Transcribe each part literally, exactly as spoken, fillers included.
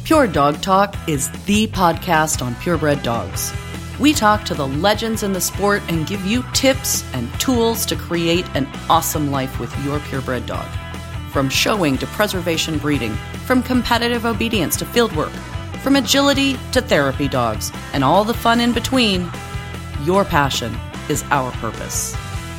Pure Dog Talk is the podcast on purebred dogs. We talk to the legends in the sport and give you tips and tools to create an awesome life with your purebred dog. From showing to preservation breeding, from competitive obedience to fieldwork, from agility to therapy dogs, and all the fun in between, your passion is our purpose.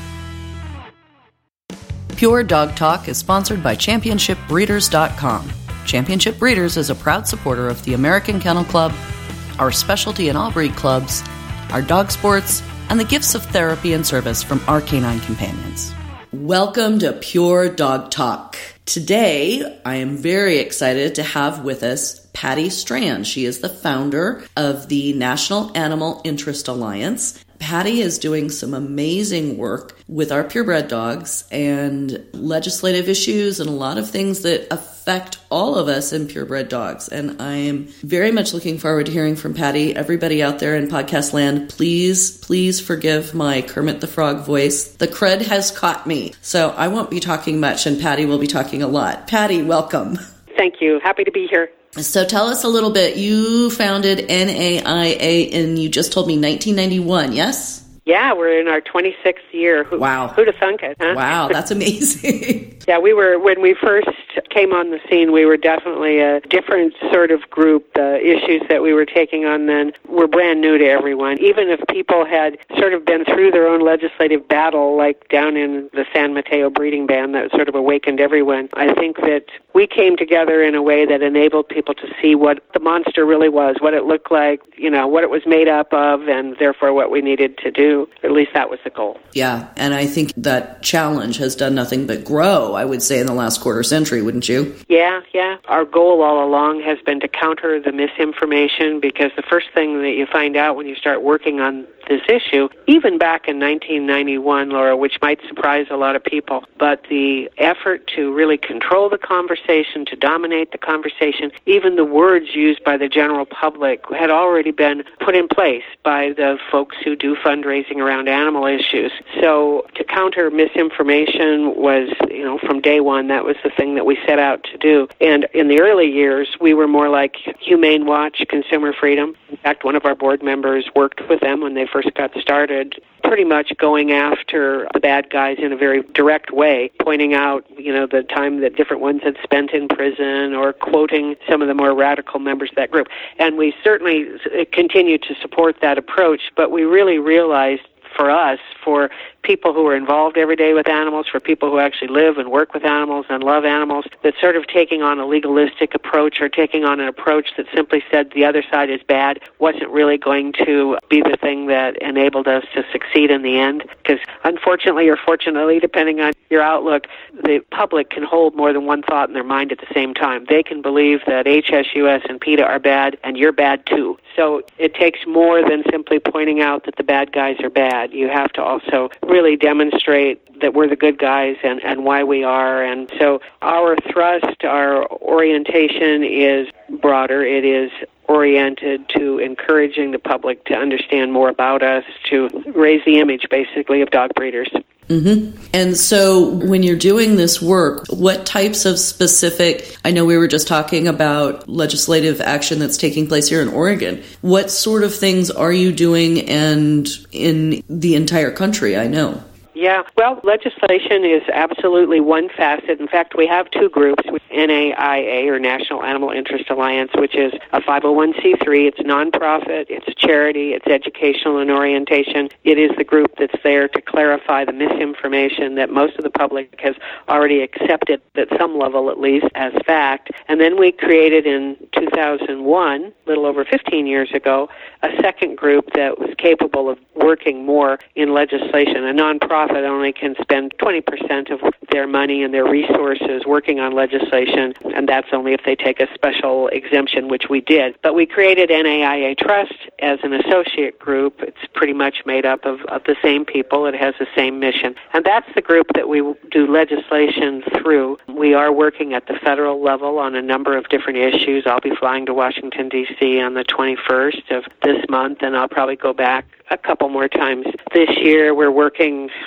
Pure Dog Talk is sponsored by championship breeders dot com. Championship Breeders is a proud supporter of the American Kennel Club, our specialty and all breed clubs, our dog sports, and the gifts of therapy and service from our canine companions. Welcome to Pure Dog Talk. Today, I am very excited to have with us Patty Strand. She is the founder of the National Animal Interest Alliance. Patty is doing some amazing work with our purebred dogs and legislative issues and a lot of things that affect all of us in purebred dogs. And I am very much looking forward to hearing from Patty. Everybody out there in podcast land, please, please forgive my Kermit the Frog voice. The crud has caught me. So I won't be talking much and Patty will be talking a lot. Patty, welcome. Thank you. Happy to be here. So tell us a little bit. You founded N A I A in, you just told me, nineteen ninety-one, yes? Yeah, we're in our twenty-sixth year. Who, wow. Who'd have thunk it, huh? Wow, that's amazing. Yeah, we were, when we first came on the scene, we were definitely a different sort of group. The issues that we were taking on then were brand new to everyone. Even if people had sort of been through their own legislative battle, like down in the San Mateo breeding ban that sort of awakened everyone, I think that we came together in a way that enabled people to see what the monster really was, what it looked like, you know, what it was made up of, and therefore what we needed to do. At least that was the goal. Yeah, and I think that challenge has done nothing but grow, I would say, in the last quarter century, wouldn't you? Yeah, yeah. Our goal all along has been to counter the misinformation, because the first thing that you find out when you start working on this issue, even back in nineteen ninety-one, Laura, which might surprise a lot of people, but the effort to really control the conversation, to dominate the conversation, even the words used by the general public had already been put in place by the folks who do fundraising around animal issues. So to counter misinformation was, you know, from day one, that was the thing that we set out to do. And in the early years, we were more like Humane Watch, Consumer Freedom. In fact, one of our board members worked with them when they first got started, pretty much going after the bad guys in a very direct way, pointing out, you know, the time that different ones had spent in prison or quoting some of the more radical members of that group. And we certainly continue to support that approach, but we really realized for us, for people who are involved every day with animals, for people who actually live and work with animals and love animals, that sort of taking on a legalistic approach or taking on an approach that simply said the other side is bad wasn't really going to be the thing that enabled us to succeed in the end. Because unfortunately or fortunately, depending on your outlook, the public can hold more than one thought in their mind at the same time. They can believe that H S U S and PETA are bad and you're bad too. So it takes more than simply pointing out that the bad guys are bad. You have to also really demonstrate that we're the good guys and, and why we are. And so our thrust, our orientation is broader. It is oriented to encouraging the public to understand more about us, to raise the image, basically, of dog breeders. Mm-hmm. And so when you're doing this work, what types of specific, I know we were just talking about legislative action that's taking place here in Oregon. What sort of things are you doing and in the entire country, I know? Yeah, well, legislation is absolutely one facet. In fact, we have two groups, N A I A, or National Animal Interest Alliance, which is a five oh one c three. It's nonprofit, it's a charity, it's educational and orientation. It is the group that's there to clarify the misinformation that most of the public has already accepted at some level, at least, as fact. And then we created in two thousand one, a little over fifteen years ago, a second group that was capable of working more in legislation. A nonprofit only can spend twenty percent of their money and their resources working on legislation, and that's only if they take a special exemption, which we did. But we created N A I A Trust as an associate group. It's pretty much made up of, of the same people. It has the same mission. And that's the group that we do legislation through. We are working at the federal level on a number of different issues. I'll be flying to Washington, D C on the twenty-first of this month, and I'll probably go back a couple more times this year. We're working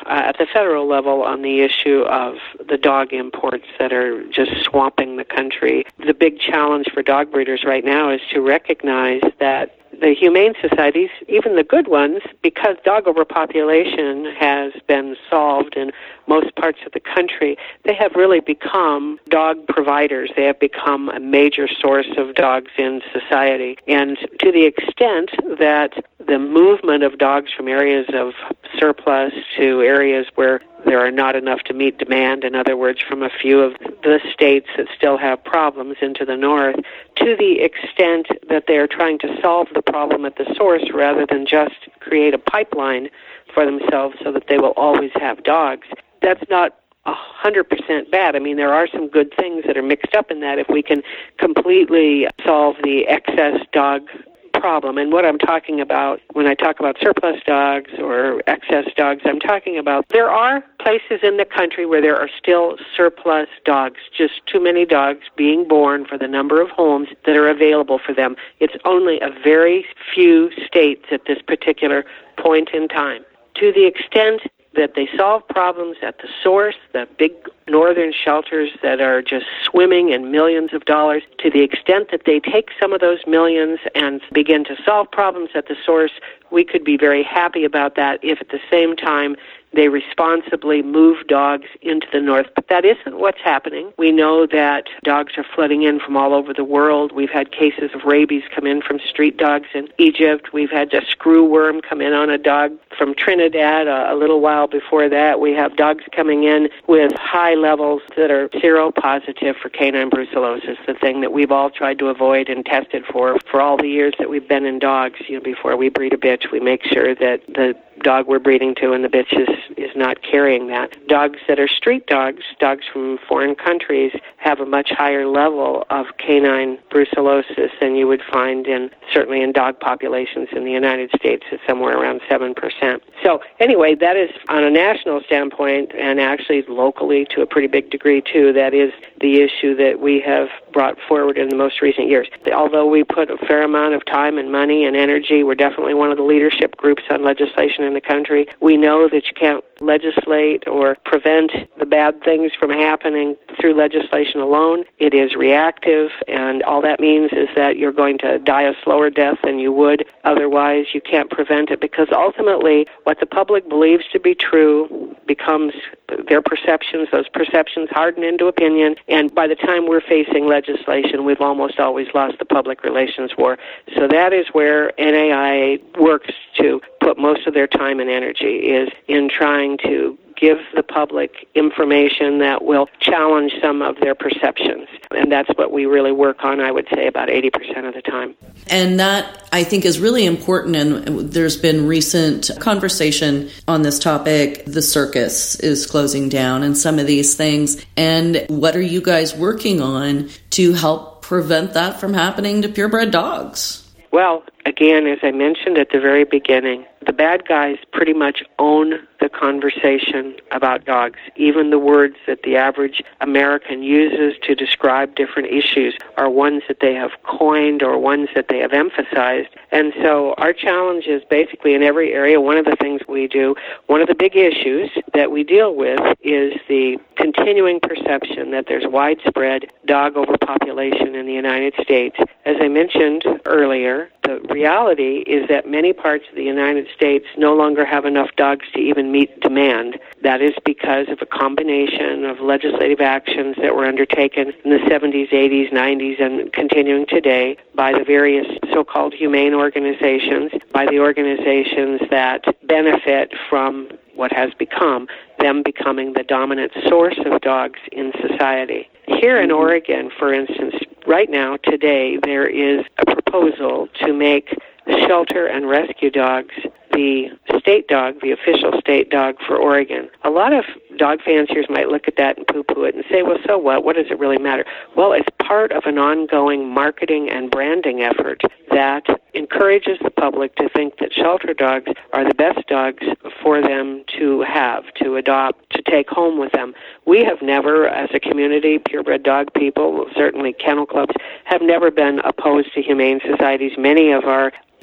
uh, at the federal level on the issue of the dog imports that are just swamping the country. The big challenge for dog breeders right now is to recognize that the humane societies, even the good ones, because dog overpopulation has been solved in most parts of the country, they have really become dog providers. They have become a major source of dogs in society. And to the extent that the movement of dogs from areas of surplus to areas where there are not enough to meet demand, in other words, from a few of the states that still have problems into the north, to the extent that they are trying to solve the problem at the source rather than just create a pipeline for themselves so that they will always have dogs. That's not one hundred percent bad. I mean, there are some good things that are mixed up in that if we can completely solve the excess dog problem. And what I'm talking about when I talk about surplus dogs or excess dogs, I'm talking about there are places in the country where there are still surplus dogs, just too many dogs being born for the number of homes that are available for them. It's only a very few states at this particular point in time. To the extent that they solve problems at the source, the big northern shelters that are just swimming in millions of dollars, to the extent that they take some of those millions and begin to solve problems at the source, we could be very happy about that if at the same time they responsibly move dogs into the north. But that isn't what's happening. We know that dogs are flooding in from all over the world. We've had cases of rabies come in from street dogs in Egypt. We've had a screwworm come in on a dog from Trinidad a, a little while before that. We have dogs coming in with high levels that are seropositive for canine brucellosis, the thing that we've all tried to avoid and tested for for all the years that we've been in dogs. You know, before we breed a bitch, we make sure that the dog we're breeding to and the bitch is, is not carrying that. Dogs that are street dogs, dogs from foreign countries, have a much higher level of canine brucellosis than you would find in certainly in dog populations in the United States. It's somewhere around seven percent. So anyway, that is on a national standpoint and actually locally to a pretty big degree too. That is the issue that we have brought forward in the most recent years. Although we put a fair amount of time and money and energy, we're definitely one of the leadership groups on legislation in the country. We know that you can't legislate or prevent the bad things from happening through legislation alone. It is reactive, and all that means is that you're going to die a slower death than you would otherwise. You can't prevent it because ultimately what the public believes to be true becomes their perceptions. Those perceptions harden into opinion, and by the time we're facing legislation, we've almost always lost the public relations war. So that is where N A I A works to put most of their time and energy, is in trying to give the public information that will challenge some of their perceptions. And that's what we really work on, I would say, about eighty percent of the time. And that, I think, is really important. And there's been recent conversation on this topic. The circus is closing down and some of these things. And what are you guys working on to help prevent that from happening to purebred dogs? Well, again, as I mentioned at the very beginning, the bad guys pretty much own the conversation about dogs. Even the words that the average American uses to describe different issues are ones that they have coined or ones that they have emphasized. And so our challenge is basically in every area. One of the things we do, one of the big issues that we deal with is the continuing perception that there's widespread dog overpopulation in the United States. As I mentioned earlier, the reality is that many parts of the United States no longer have enough dogs to even meet demand. That is because of a combination of legislative actions that were undertaken in the seventies, eighties, nineties, and continuing today by the various so-called humane organizations, by the organizations that benefit from what has become them becoming the dominant source of dogs in society. Here in Oregon, for instance, right now, today, there is a proposal to make shelter and rescue dogs the state dog, the official state dog for Oregon. A lot of dog fanciers might look at that and poo-poo it and say, well, so what? What does it really matter? Well, it's part of an ongoing marketing and branding effort that encourages the public to think that shelter dogs are the best dogs for them to have, to adopt, to take home with them. We have never, as a community, purebred dog people, certainly kennel clubs, have never been opposed to humane societies. Many of our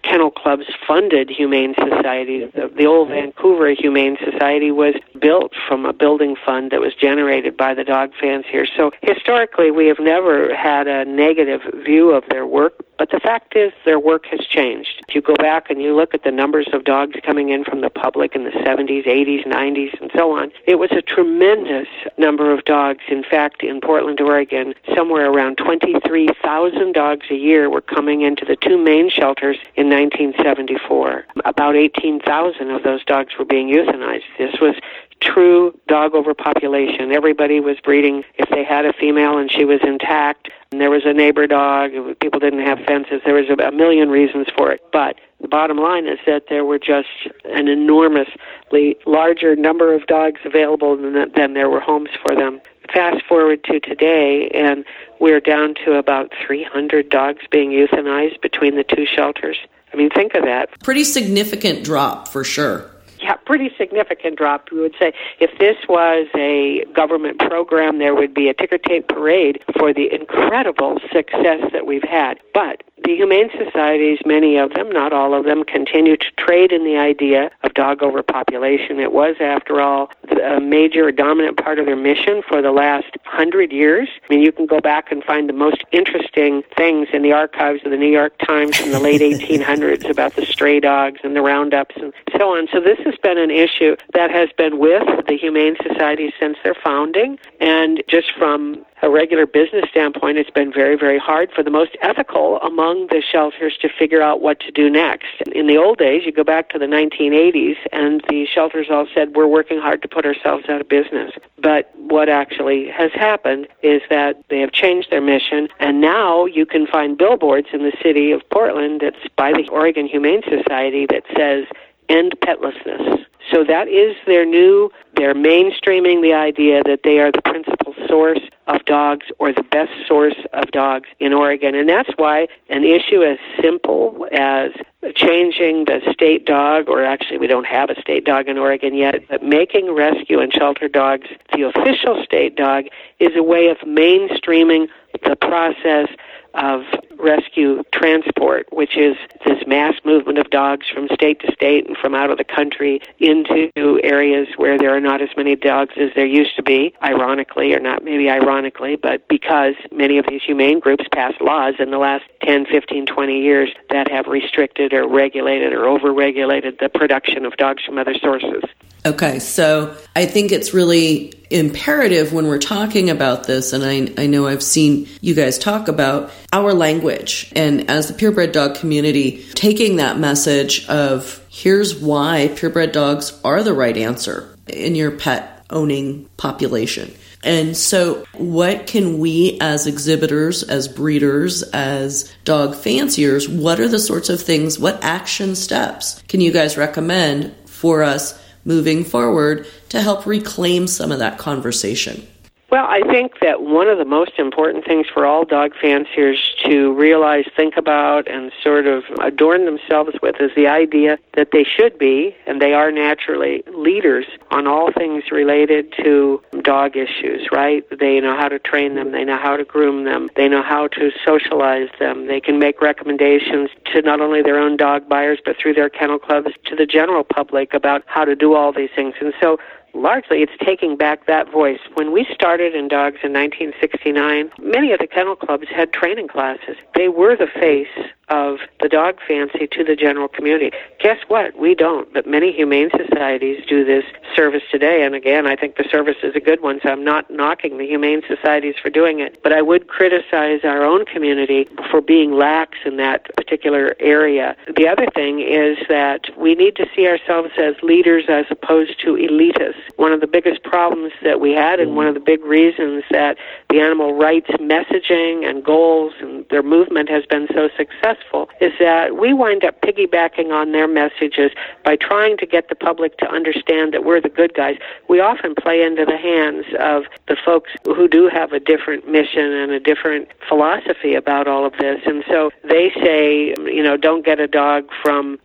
kennel clubs funded humane societies. The, the old Vancouver Humane Society was built from a building fund that was generated by the dog fanciers. So historically, we have never had a negative view of their work, but the fact is their work has changed. If you go back and you look at the numbers of dogs coming in from the public in the seventies, eighties, nineties, and so on, it was a tremendous number of dogs. In fact, in Portland, Oregon, somewhere around twenty-three thousand dogs a year were coming into the two main shelters in nineteen seventy-four. About eighteen thousand of those dogs were being euthanized. This was true dog overpopulation. Everybody was breeding. If they had a female and she was intact, and there was a neighbor dog, people didn't have fences, there was a million reasons for it. But the bottom line is that there were just an enormously larger number of dogs available than, than there were homes for them. Fast forward to today, and we're down to about three hundred dogs being euthanized between the two shelters. I mean, think of that. Pretty significant drop, for sure. Yeah, pretty significant drop. We would say if this was a government program, there would be a ticker tape parade for the incredible success that we've had. But the humane societies, many of them, not all of them, continue to trade in the idea of dog overpopulation. It was, after all, a major dominant part of their mission for the last hundred years. I mean, you can go back and find the most interesting things in the archives of the New York Times from the late eighteen hundreds about the stray dogs and the roundups and so on. So this has been an issue that has been with the humane societies since their founding, and just from a regular business standpoint, it's been very, very hard for the most ethical among the shelters to figure out what to do next. In the old days, you go back to the nineteen eighties, and the shelters all said, we're working hard to put ourselves out of business. But what actually has happened is that they have changed their mission, and now you can find billboards in the city of Portland that's by the Oregon Humane Society that says, end petlessness. So that is their new, they're mainstreaming the idea that they are the principal source of dogs, or the best source of dogs in Oregon. And that's why an issue as simple as changing the state dog, or actually we don't have a state dog in Oregon yet, but making rescue and shelter dogs the official state dog is a way of mainstreaming the process of rescue transport, which is this mass movement of dogs from state to state and from out of the country into areas where there are not as many dogs as there used to be, ironically, or not maybe ironically, but because many of these humane groups passed laws in the last ten, fifteen, twenty years that have restricted or regulated or over-regulated the production of dogs from other sources. Okay, so I think it's really imperative when we're talking about this, and I, I know I've seen you guys talk about our language, and as the purebred dog community, taking that message of here's why purebred dogs are the right answer in your pet owning population. And so what can we as exhibitors, as breeders, as dog fanciers, what are the sorts of things, what action steps can you guys recommend for us moving forward to help reclaim some of that conversation? Well, I think that one of the most important things for all dog fanciers to realize, think about, and sort of adorn themselves with is the idea that they should be, and they are naturally, leaders on all things related to dog issues, right? They know how to train them, they know how to groom them, they know how to socialize them, they can make recommendations to not only their own dog buyers, but through their kennel clubs to the general public about how to do all these things. And so largely, it's taking back that voice. When we started in dogs in nineteen sixty-nine, many of the kennel clubs had training classes. They were the face of the dog fancy to the general community. Guess what? We don't, but many humane societies do this service today. And again, I think the service is a good one, so I'm not knocking the humane societies for doing it. But I would criticize our own community for being lax in that particular area. The other thing is that we need to see ourselves as leaders as opposed to elitists. One of the biggest problems that we had, and one of the big reasons that the animal rights messaging and goals and their movement has been so successful, is that we wind up piggybacking on their messages by trying to get the public to understand that we're the good guys. We often play into the hands of the folks who do have a different mission and a different philosophy about all of this. And so they say, you know, don't get a dog from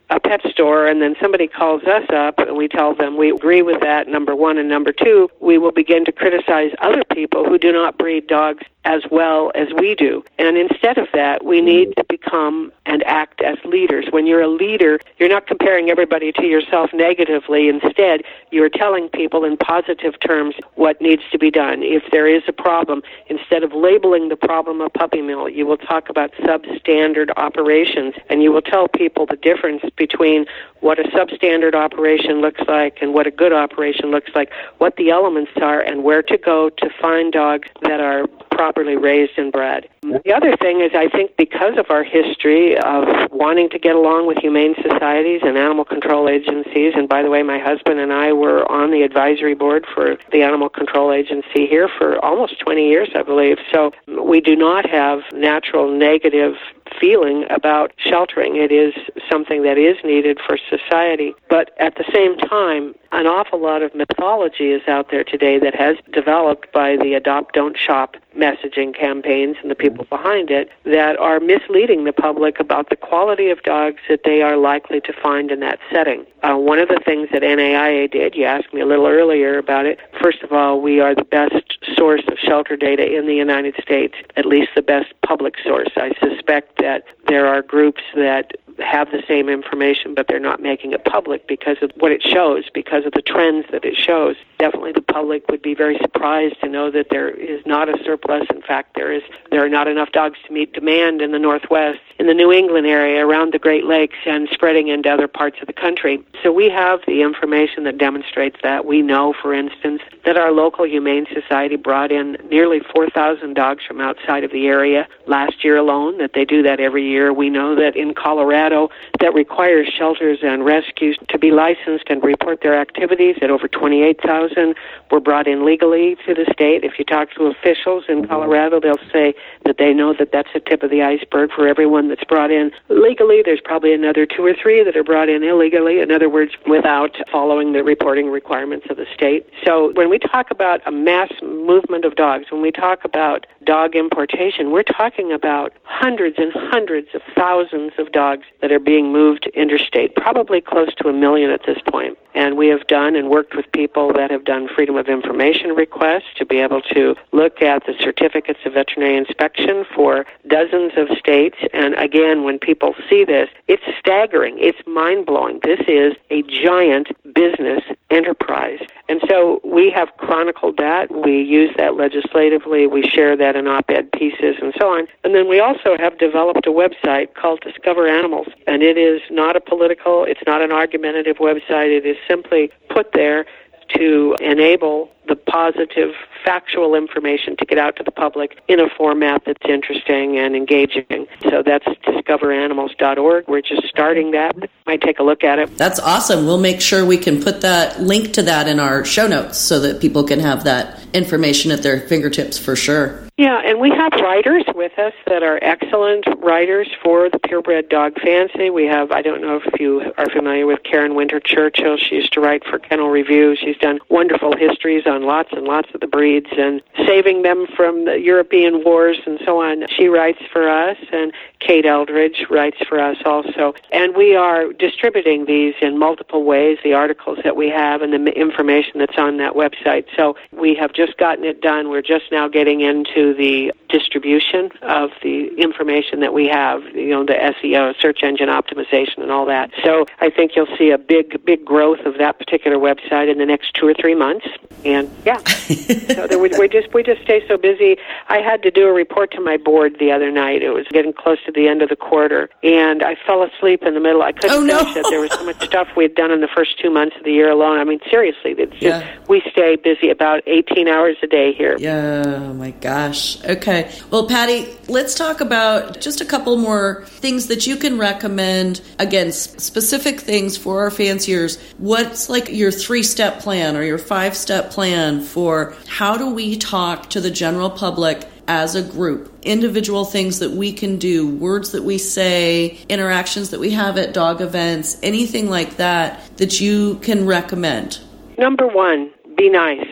a pet store and then somebody calls us up and we tell them we agree with that, number one, and number two, we will begin to criticize other people who do not breed dogs as well as we do. And instead of that, we need to become and act as leaders. When you're a leader, you're not comparing everybody to yourself negatively. Instead, you're telling people in positive terms what needs to be done. If there is a problem, instead of labeling the problem a puppy mill, you will talk about substandard operations, and you will tell people the difference between what a substandard operation looks like and what a good operation looks like, what the elements are, and where to go to find dogs that are properly raised and bred. The other thing is, I think because of our history of wanting to get along with humane societies and animal control agencies, and by the way, my husband and I were on the advisory board for the Animal Control Agency here for almost twenty years, I believe. So we do not have natural negative feeling about sheltering. It is something that is needed for society. But at the same time, an awful lot of mythology is out there today that has developed by the Adopt, Don't Shop messaging campaigns and the people behind it that are misleading the public about the quality of dogs that they are likely to find in that setting. Uh, one of the things that N A I A did, you asked me a little earlier about it, first of all, we are the best source of shelter data in the United States, at least the best public source. I suspect that there are groups that have the same information, but they're not making it public because of what it shows, because of the trends that it shows. Definitely the public would be very surprised to know that there is not a surplus. In fact, there is there are not enough dogs to meet demand in the Northwest, in the New England area, around the Great Lakes, and spreading into other parts of the country. So we have the information that demonstrates that. We know, for instance, that our local Humane Society brought in nearly four thousand dogs from outside of the area last year alone, that they do that every year. We know that in Colorado, that requires shelters and rescues to be licensed and report their activities, that over twenty-eight thousand were brought in legally to the state. If you talk to officials in Colorado, they'll say that they know that that's the tip of the iceberg. For everyone that's brought in legally, there's probably another two or three that are brought in illegally, in other words, without following the reporting requirements of the state. So when we talk about a mass movement of dogs, when we talk about dog importation, we're talking about hundreds and hundreds of thousands of dogs that are being moved interstate, probably close to a million at this point. And we have done and worked with people that have done Freedom of Information requests to be able to look at the certificates of veterinary inspection for dozens of states. And again, when people see this, it's staggering. It's mind-blowing. This is a giant business enterprise. And so we have chronicled that. We use that legislatively. We share that in op-ed pieces and so on. And then we also have developed a website called Discover Animals. And it is not a political, it's not an argumentative website. It is simply put there to enable the positive, factual information to get out to the public in a format that's interesting and engaging. So that's discover animals dot org. We're just starting that. Might take a look at it. That's awesome. We'll make sure we can put that link to that in our show notes so that people can have that information at their fingertips for sure. Yeah, and we have writers with us that are excellent writers for the Purebred Dog Fancy. We have, I don't know if you are familiar with Karen Winter Churchill. She used to write for Kennel Review. She's done wonderful histories on lots and lots of the breeds and saving them from the European wars and so on. She writes for us, and Kate Eldridge writes for us also. And we are distributing these in multiple ways, the articles that we have and the information that's on that website. So we have just gotten it done. We're just now getting into the distribution of the information that we have, you know, the S E O, search engine optimization and all that. So I think you'll see a big, big growth of that particular website in the next two or three months. And yeah, so there was, we just we just stay so busy. I had to do a report to my board the other night. It was getting close to the end of the quarter, and I fell asleep in the middle. I couldn't oh, no. finish it. There was so much stuff we had done in the first two months of the year alone. I mean, seriously, it's just, yeah. we stay busy about eighteen hours a day here. Yeah, oh my gosh. Okay. Well, Patty, let's talk about just a couple more things that you can recommend. Again, specific things for our fanciers. What's like your three-step plan or your five-step plan for how do we talk to the general public as a group? Individual things that we can do, words that we say, interactions that we have at dog events, anything like that that you can recommend. Number one, be nice.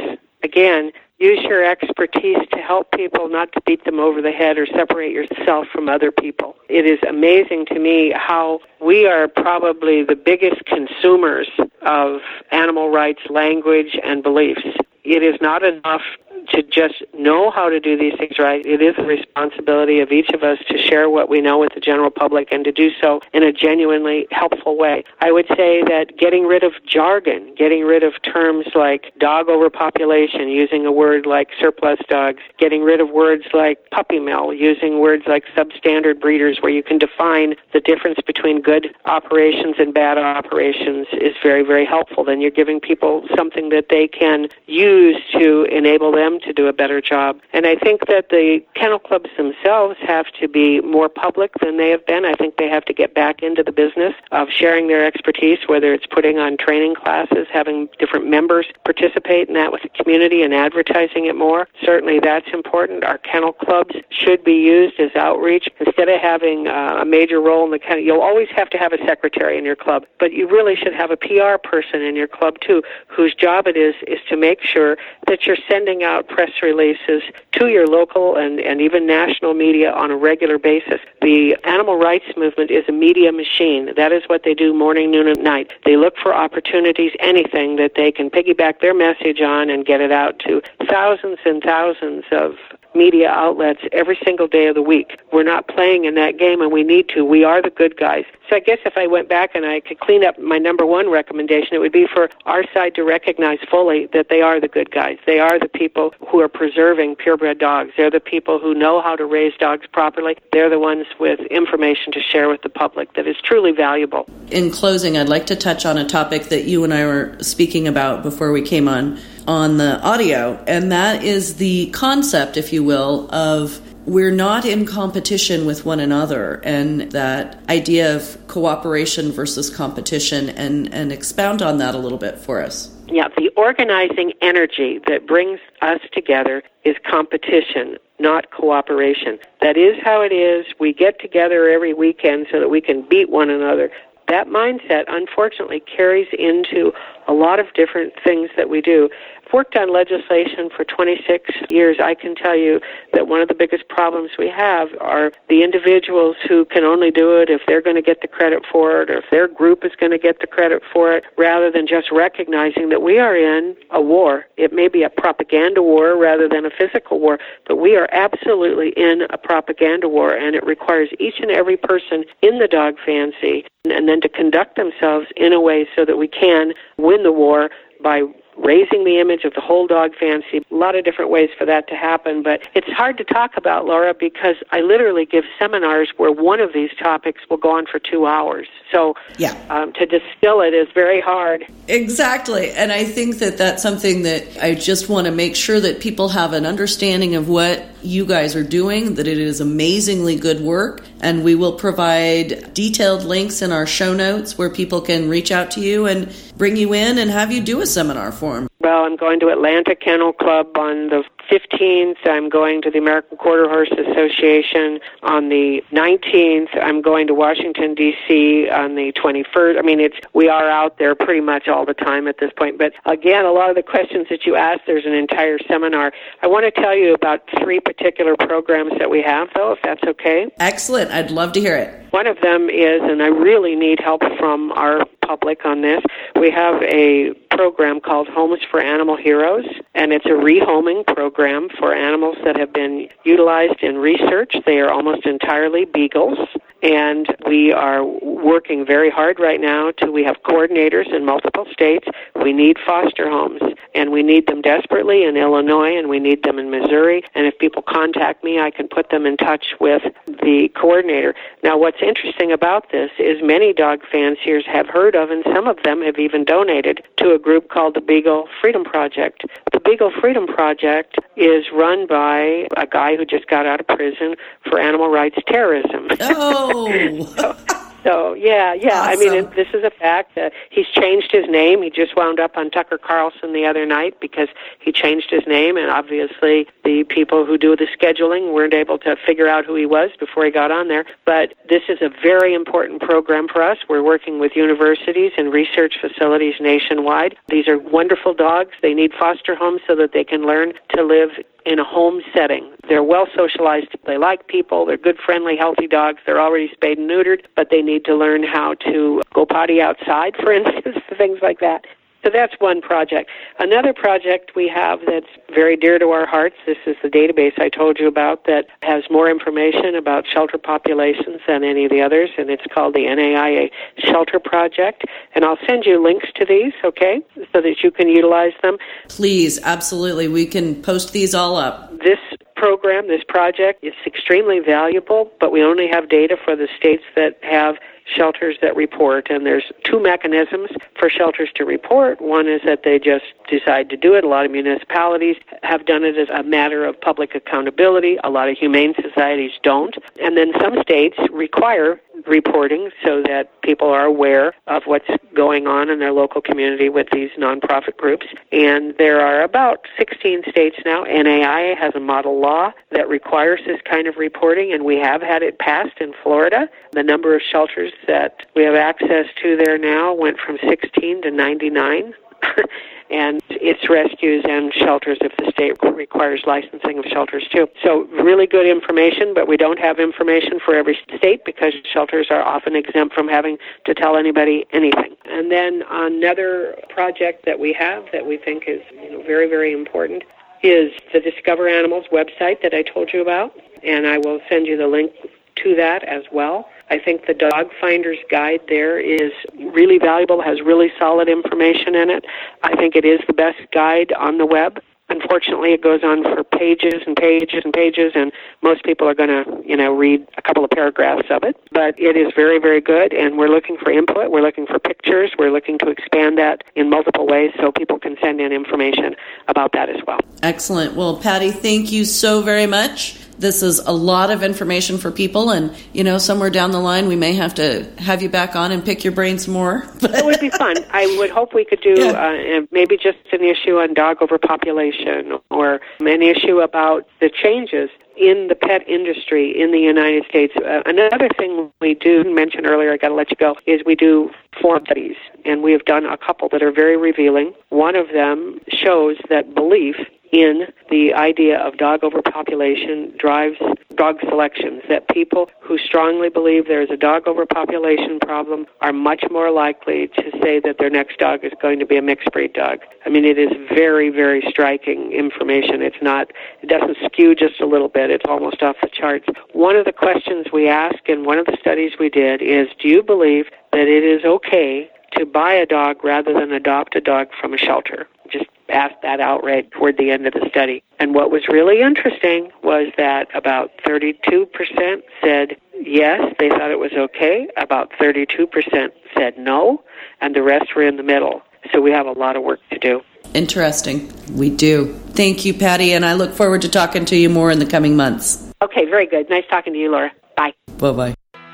again, use your expertise to help people, not to beat them over the head or separate yourself from other people. It is amazing to me how we are probably the biggest consumers of animal rights language and beliefs. It is not enough to just know how to do these things right. It is a responsibility of each of us to share what we know with the general public and to do so in a genuinely helpful way. I would say that getting rid of jargon, getting rid of terms like dog overpopulation, using a word like surplus dogs, getting rid of words like puppy mill, using words like substandard breeders, where you can define the difference between good operations and bad operations, is very, very helpful. Then you're giving people something that they can use to enable them to do a better job. And I think that the kennel clubs themselves have to be more public than they have been. I think they have to get back into the business of sharing their expertise, whether it's putting on training classes, having different members participate in that with the community and advertising it more. Certainly that's important. Our kennel clubs should be used as outreach. Instead of having uh, a major role in the kennel, you'll always have to have a secretary in your club, but you really should have a P R person in your club too, whose job it is is to make sure that you're sending out press releases to your local and, and even national media on a regular basis. The animal rights movement is a media machine. That is what they do morning, noon, and night. They look for opportunities, anything that they can piggyback their message on and get it out to thousands and thousands of media outlets every single day of the week. We're not playing in that game, and we need to. We are the good guys. So I guess if I went back and I could clean up my number one recommendation, it would be for our side to recognize fully that they are the good guys. They are the people who are preserving purebred dogs. They're the people who know how to raise dogs properly. They're the ones with information to share with the public that is truly valuable. In closing, I'd like to touch on a topic that you and I were speaking about before we came on on the audio, and that is the concept, if you will, of we're not in competition with one another, and that idea of cooperation versus competition, and, and expound on that a little bit for us. Yeah, the organizing energy that brings us together is competition, not cooperation. That is how it is. We get together every weekend so that we can beat one another. That mindset, unfortunately, carries into a lot of different things that we do. I've worked on legislation for twenty-six years. I can tell you that one of the biggest problems we have are the individuals who can only do it if they're going to get the credit for it or if their group is going to get the credit for it, rather than just recognizing that we are in a war. It may be a propaganda war rather than a physical war, but we are absolutely in a propaganda war, and it requires each and every person in the dog fancy and then to conduct themselves in a way so that we can win the war by raising the image of the whole dog fancy. A lot of different ways for that to happen, but it's hard to talk about, Laura, because I literally give seminars where one of these topics will go on for two hours. So yeah. um, to distill it is very hard. Exactly, and I think that that's something that I just want to make sure that people have an understanding of what you guys are doing, that it is amazingly good work, and we will provide detailed links in our show notes where people can reach out to you and bring you in and have you do a seminar for them. Well, I'm going to Atlanta Kennel Club on the fifteenth. I'm going to the American Quarter Horse Association on the nineteenth. I'm going to Washington, D C on the twenty-first. I mean, it's we are out there pretty much all the time at this point. But again, a lot of the questions that you asked, there's an entire seminar. I want to tell you about three particular programs that we have, though, if that's okay. Excellent. I'd love to hear it. One of them is, and I really need help from our public on this, we have a program called Homes for Animal Heroes, and it's a rehoming program for animals that have been utilized in research. They are almost entirely beagles, and we are working very hard right now to, we have coordinators in multiple states. We need foster homes, and we need them desperately in Illinois, and we need them in Missouri, and if people contact me, I can put them in touch with the coordinator. Now, what's interesting about this is many dog fanciers have heard of, and some of them have even donated to a group called the Beagle Freedom Project. The Beagle Freedom Project is run by a guy who just got out of prison for animal rights terrorism. Oh! so, So, yeah, yeah. Awesome. I mean, it, this is a fact. Uh, he's changed his name. He just wound up on Tucker Carlson the other night because he changed his name, and obviously the people who do the scheduling weren't able to figure out who he was before he got on there. But this is a very important program for us. We're working with universities and research facilities nationwide. These are wonderful dogs. They need foster homes so that they can learn to live in a home setting. They're well socialized. They like people. They're good, friendly, healthy dogs. They're already spayed and neutered, but they need to learn how to go potty outside, for instance, things like that. So that's one project. Another project we have that's very dear to our hearts, this is the database I told you about that has more information about shelter populations than any of the others, and it's called the N A I A Shelter Project. And I'll send you links to these, okay, so that you can utilize them. Please, absolutely. We can post these all up. This program, this project, is extremely valuable, but we only have data for the states that have shelters that report, and there's two mechanisms for shelters to report. One is that they just decide to do it. A lot of municipalities have done it as a matter of public accountability. A lot of humane societies don't. And then some states require reporting so that people are aware of what's going on in their local community with these nonprofit groups. And there are about sixteen states now. N A I A has a model law that requires this kind of reporting, and we have had it passed in Florida. The number of shelters that we have access to there now went from sixteen to ninety-nine. And it's rescues and shelters if the state requires licensing of shelters too. So really good information, but we don't have information for every state because shelters are often exempt from having to tell anybody anything. And then another project that we have that we think is, you know, very, very important is the Discover Animals website that I told you about, and I will send you the link to that as well. I think the Dog Finder's Guide there is really valuable, has really solid information in it. I think it is the best guide on the web. Unfortunately, it goes on for pages and pages and pages, and most people are going to, you know, read a couple of paragraphs of it. But it is very, very good, and we're looking for input. We're looking for pictures. We're looking to expand that in multiple ways so people can send in information about that as well. Excellent. Well, Patty, thank you so very much. This is a lot of information for people, and, you know, somewhere down the line we may have to have you back on and pick your brains more. That would be fun. I would hope we could do yeah. uh, maybe just an issue on dog overpopulation or an issue about the changes in the pet industry in the United States. Uh, another thing we do mention earlier, I got to let you go, is we do form studies, and we have done a couple that are very revealing. One of them shows that belief in the idea of dog overpopulation drives dog selections, that people who strongly believe there is a dog overpopulation problem are much more likely to say that their next dog is going to be a mixed breed dog. I mean, it is very, very striking information. It's not, it doesn't skew just a little bit. It's almost off the charts. One of the questions we ask in one of the studies we did is, do you believe that it is okay to buy a dog rather than adopt a dog from a shelter? Just asked that outright toward the end of the study. And what was really interesting was that about thirty-two percent said yes, they thought it was okay. About thirty-two percent said no, and the rest were in the middle. So we have a lot of work to do. Interesting. We do. Thank you, Patty, and I look forward to talking to you more in the coming months. Okay, very good. Nice talking to you, Laura. Bye. Bye-bye.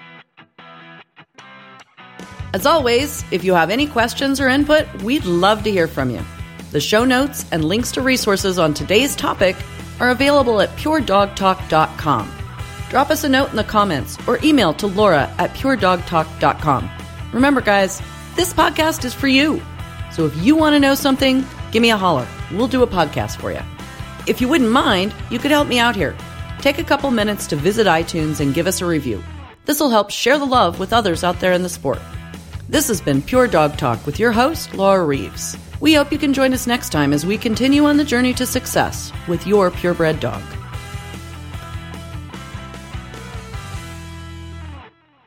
As always, if you have any questions or input, we'd love to hear from you. The show notes and links to resources on today's topic are available at pure dog talk dot com. Drop us a note in the comments or email to Laura at pure dog talk dot com. Remember, guys, this podcast is for you. So if you want to know something, give me a holler. We'll do a podcast for you. If you wouldn't mind, you could help me out here. Take a couple minutes to visit iTunes and give us a review. This will help share the love with others out there in the sport. This has been Pure Dog Talk with your host, Laura Reeves. We hope you can join us next time as we continue on the journey to success with your purebred dog.